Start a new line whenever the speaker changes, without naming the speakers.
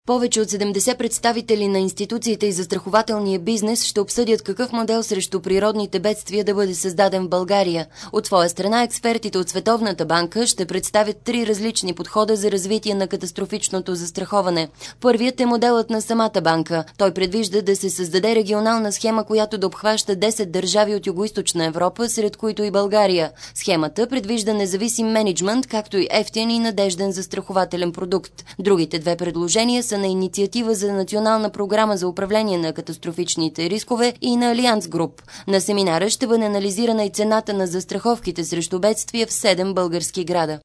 Повече от 70 представители на институциите и застрахователния бизнес ще обсъдят какъв модел срещу природните бедствия да бъде създаден в България. От своя страна, експертите от Световната банка ще представят 3 различни подхода за развитие на катастрофичното застраховане. Първият е моделът на самата банка. Той предвижда да се създаде регионална схема, която да обхваща 10 държави от Югоизточна Европа, сред които и България. Схемата предвижда независим мениджмънт, както и евтин и надежден застрахователен продукт. Другите две предложения са на Инициатива за национална програма за управление на катастрофичните рискове и на Алианс Груп. На семинара ще бъде анализирана и цената на застраховките срещу бедствия в 7 български града.